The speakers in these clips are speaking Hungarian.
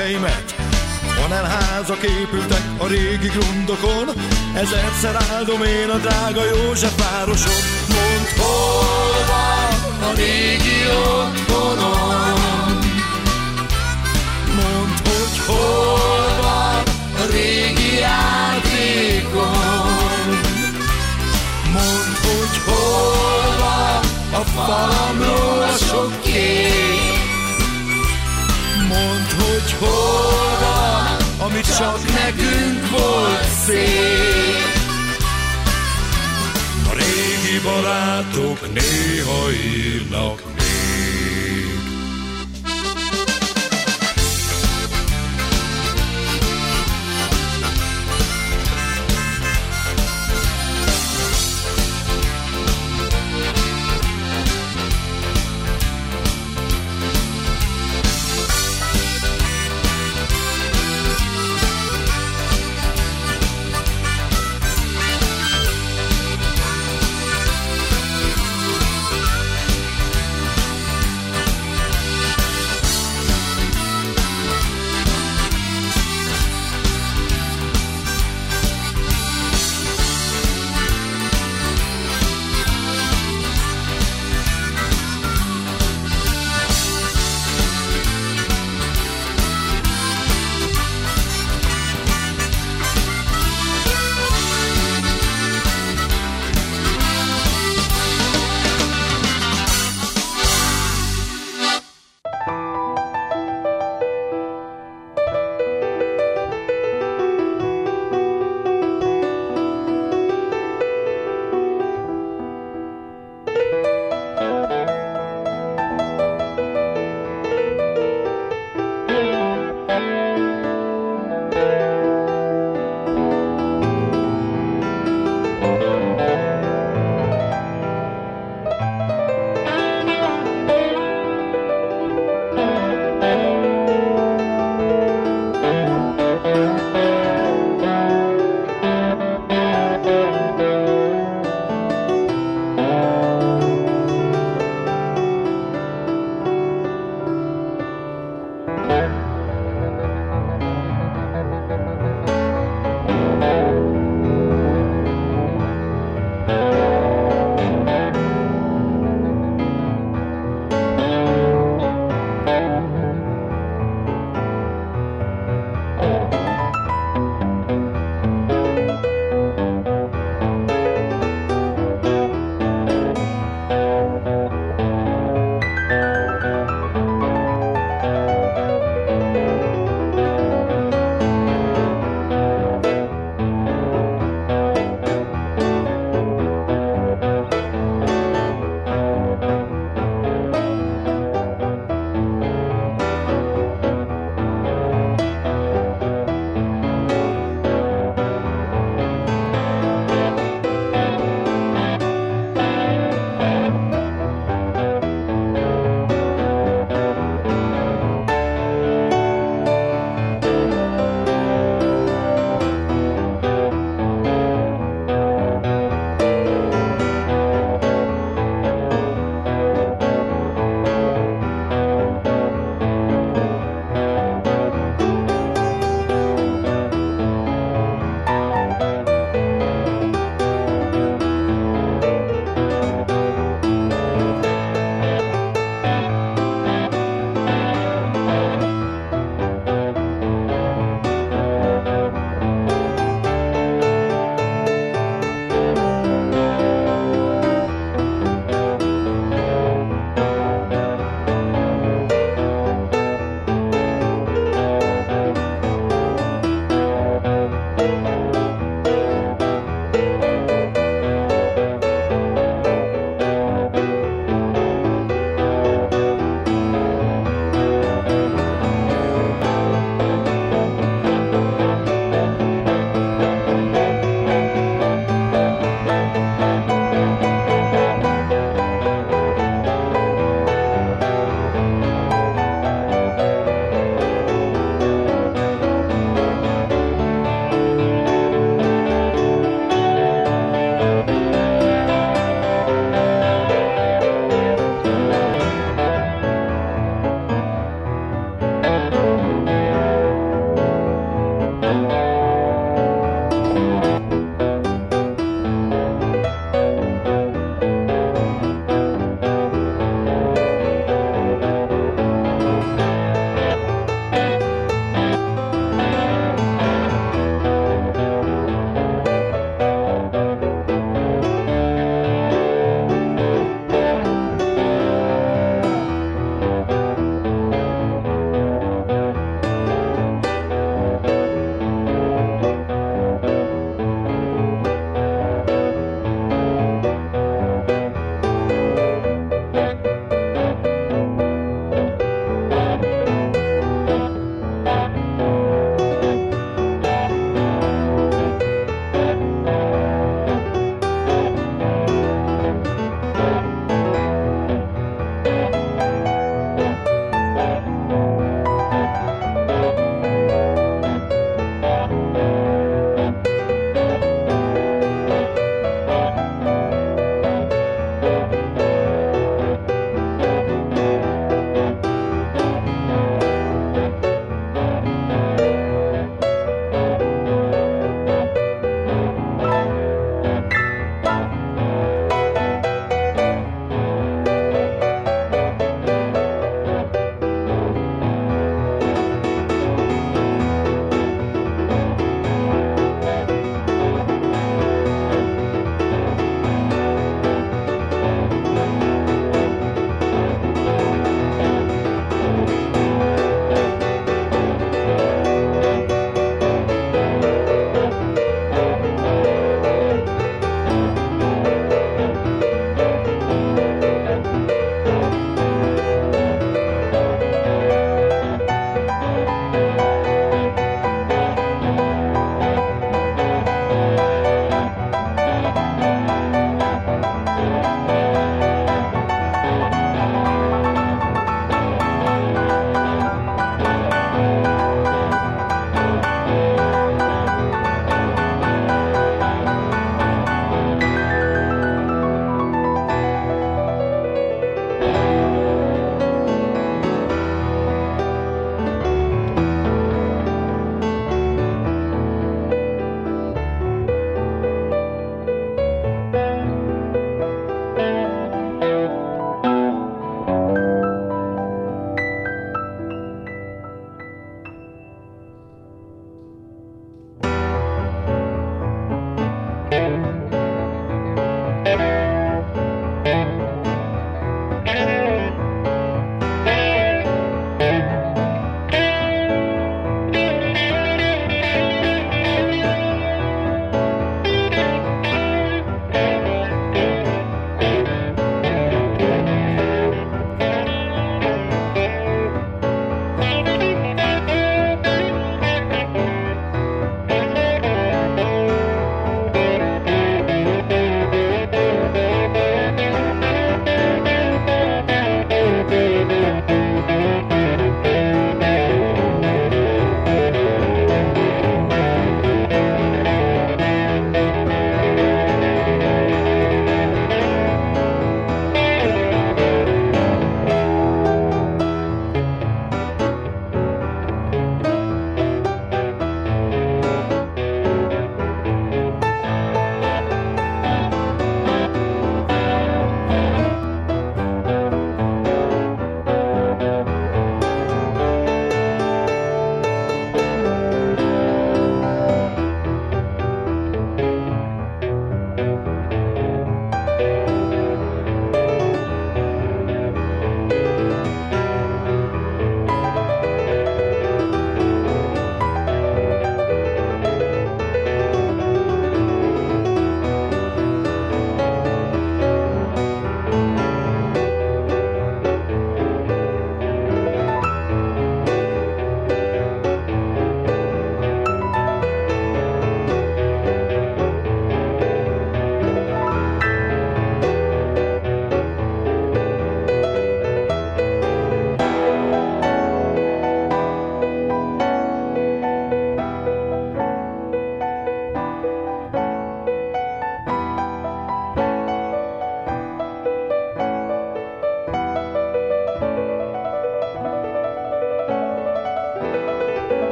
emlékeimet. Hanem házak épültek a régi grundokon, ezerszer áldom én a drága József városon. Mondd, hol van a régi otthonom? Mondd, hogy hol van a régi játékom? Mondd, hogy hol van a falamról a sok kép? Mondd, hogy hol van, ami csak nekünk volt szép. A régi barátok néha írnak még.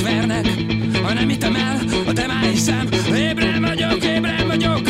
vernek, ha nem hittem el, a te már hiszem. Ébren vagyok, ébren vagyok.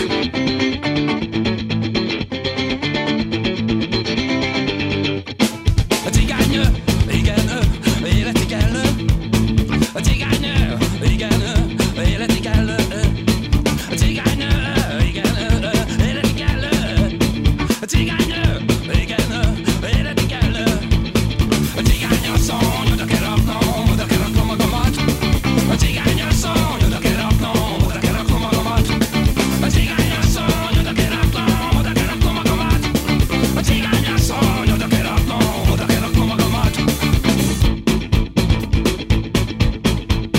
A cigánynő, igen, életi kellő. A cigánynő, igen, életi kellő. A cigánynő, igen, életi kellő. A cigánynő, igen, életi kellő. A cigányasszony, oda kell raknom magamat. A cigányasszony, oda kell raknom magamat. A cigányasszony, oda kell raknom magamat. A cigányasszony, oda kell raknom magamat.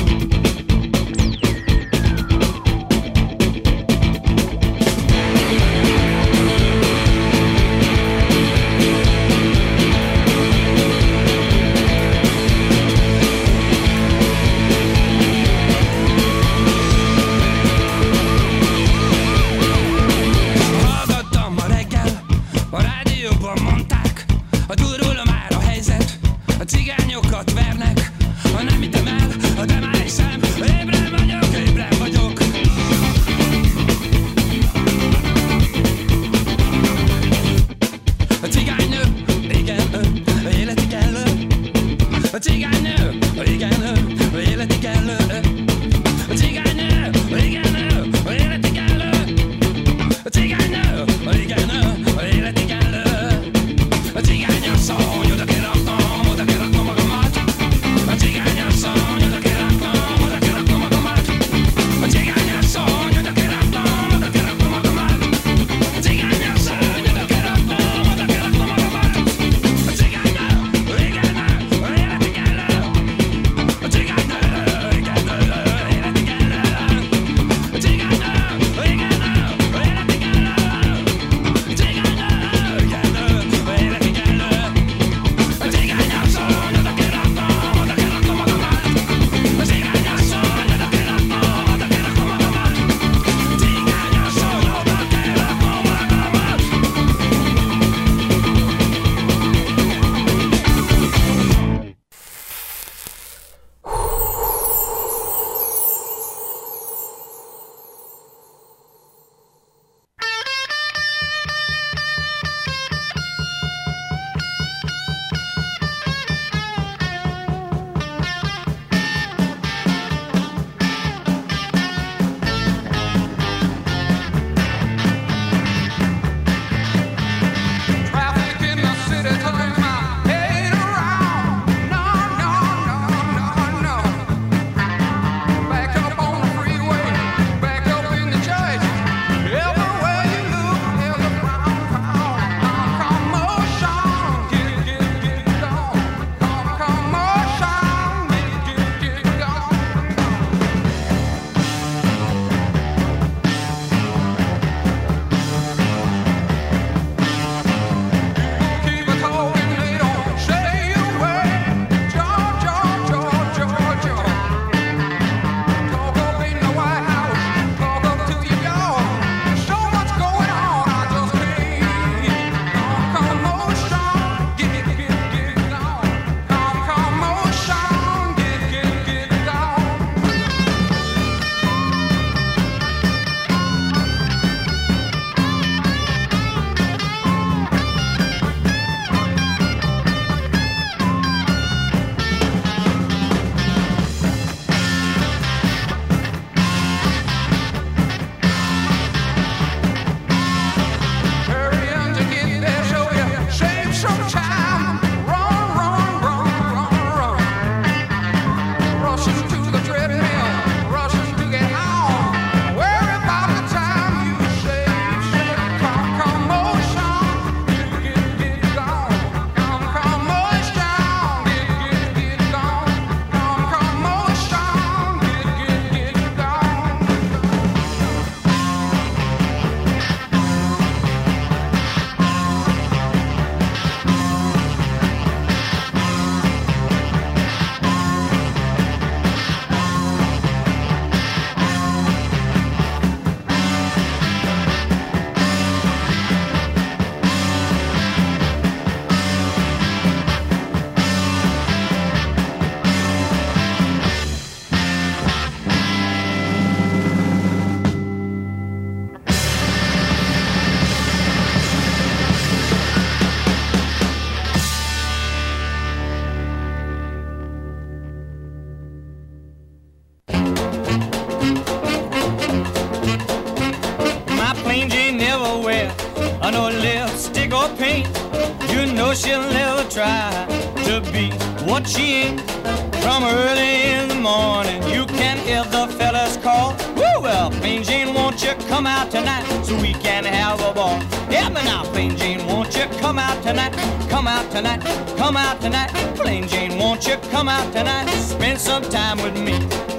My plain Jane never wear no lipstick or paint. You know she'll never try to be what she ain't. From early in the morning, you can hear the fellas call. Woo, well, Plain Jane, won't you come out tonight so we can have a ball? Yeah, but now, Plain Jane, won't you come out tonight? Come out tonight, come out tonight. Plain Jane, won't you come out tonight? Spend some time with me.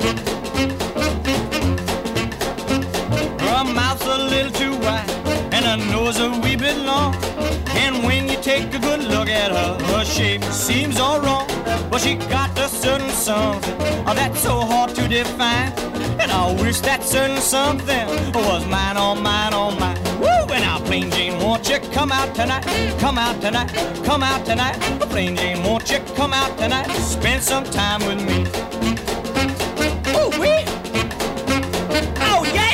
Her mouth's a little too wide and her nose a wee bit long. And when you take a good look at her, her shape seems all wrong. But she got a certain something that's so hard to define. And I wish that certain something was mine, oh mine, oh mine. Woo! And now, Plain Jane, won't you come out tonight? Come out tonight, come out tonight. Plain Jane, won't you come out tonight? Spend some time with me. Ooh, wee! Oh, yeah!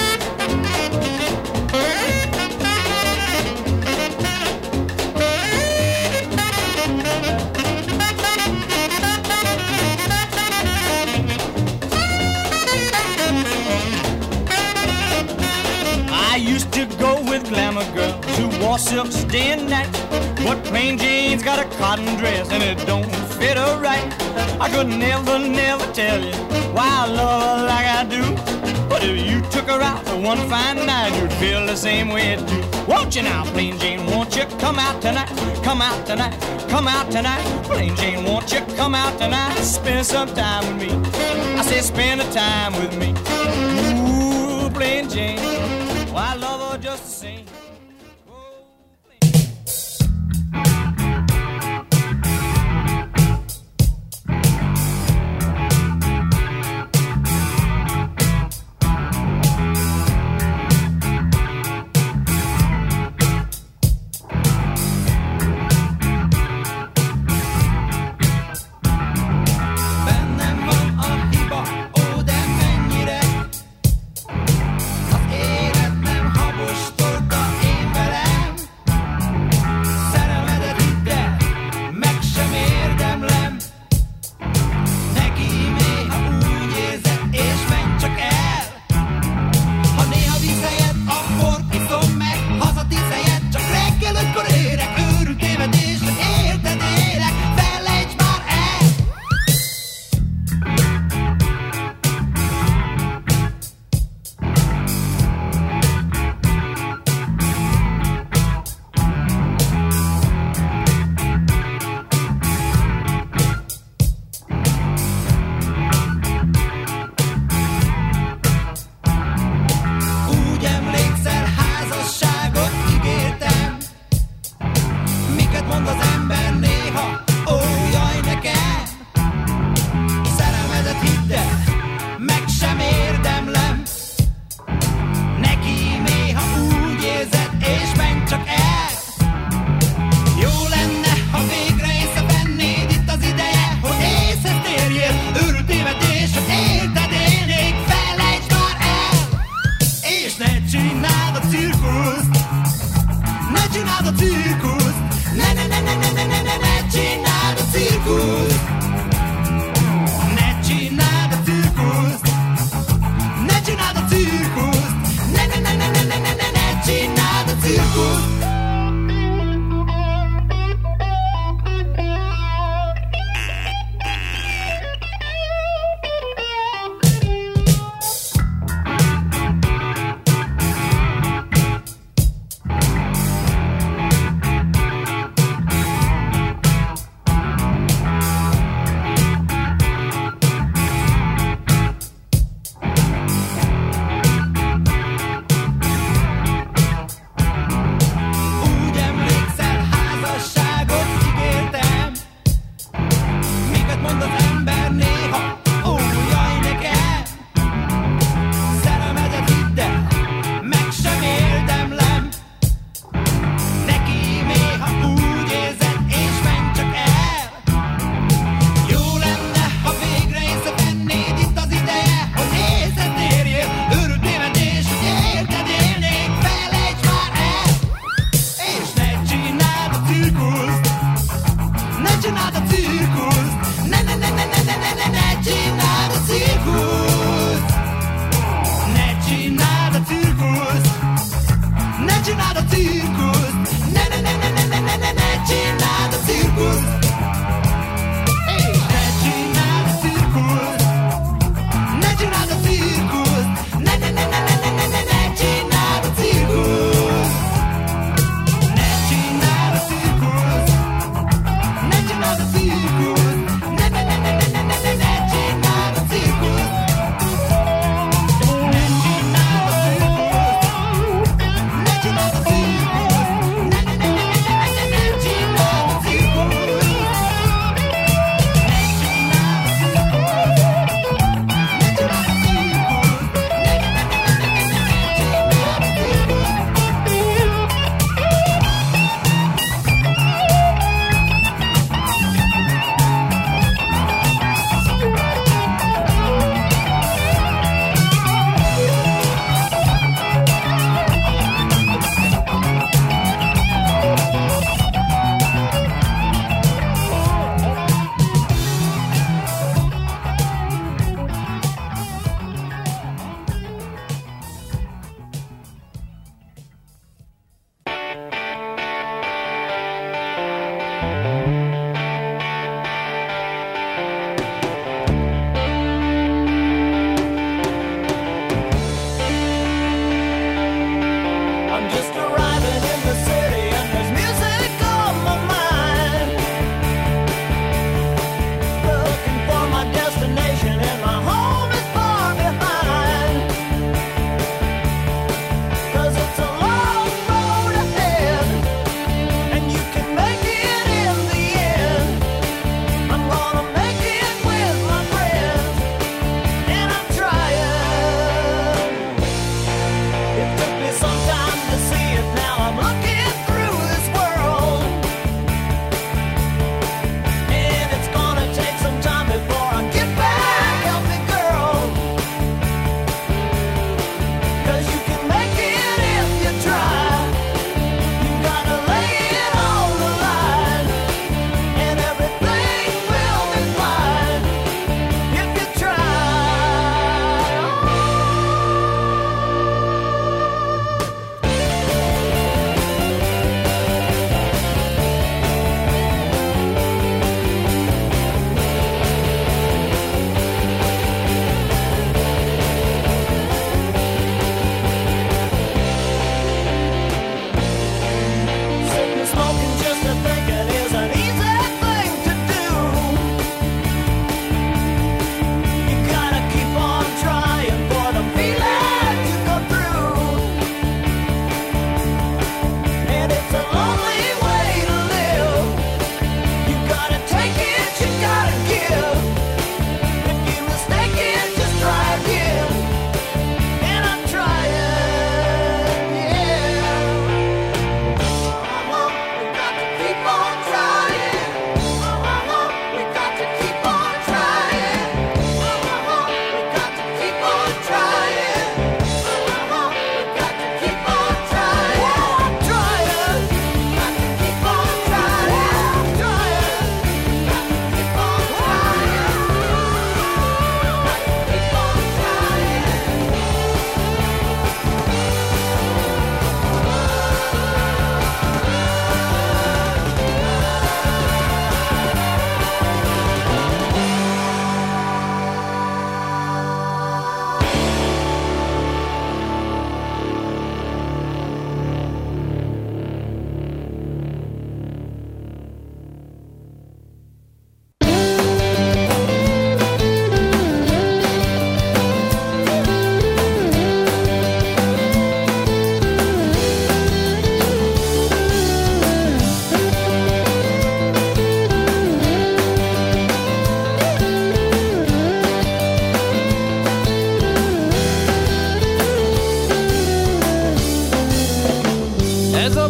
I used to go with glamour girls who wore silks day and night. But Plain Jane's got a cotton dress and it don't fit her right. I could never, never tell you why I love her like I do. But if you took her out for one fine night, you'd feel the same way too. Won't you now, Plain Jane, won't you come out tonight? Come out tonight, come out tonight. Plain Jane, won't you come out tonight? Spend some time with me. I say spend the time with me. Ooh, Plain Jane, well, I love her just the same. Bennem van a hiba, ó de mennyire az élet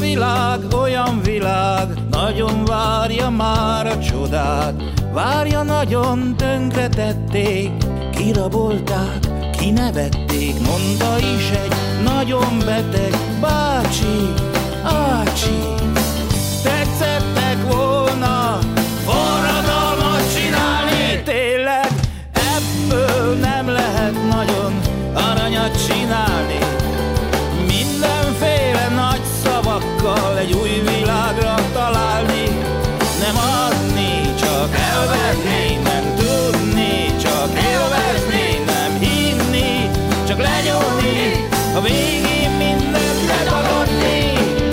világ olyan világ, nagyon várja már a csodát. Várja, nagyon tönkretették, kirabolták, kinevették. Mondta is egy nagyon beteg bácsi, ácsi, tetszettek volna forradalmat csinálni. Tényleg ebből nem lehet nagyon aranyat csinálni. Mindenféle nagy szavakkal egy új világra találni. Nem adni, csak elvenni, nem tudni, csak élvezni, nem hinni, csak lenyomni, a végén mindent letagadni.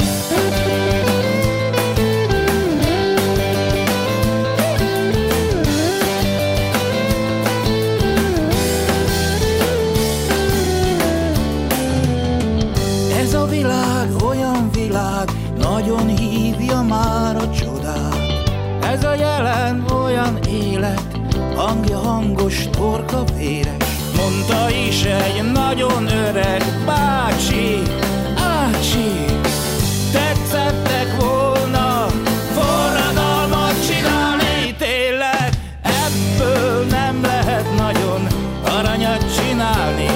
Ez a világ olyan világ, nagyon hívja már a csodát. Ez a jelen olyan élet, hangja hangos, torka véres. Mondta is egy nagyon öreg bácsi, ácsi, tetszettek volna forradalmat csinálni. Tényleg ebből nem lehet nagyon aranyat csinálni.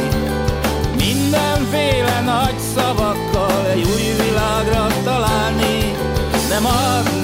Mindenféle nagy szavakkal egy új világra találni. Nem adni,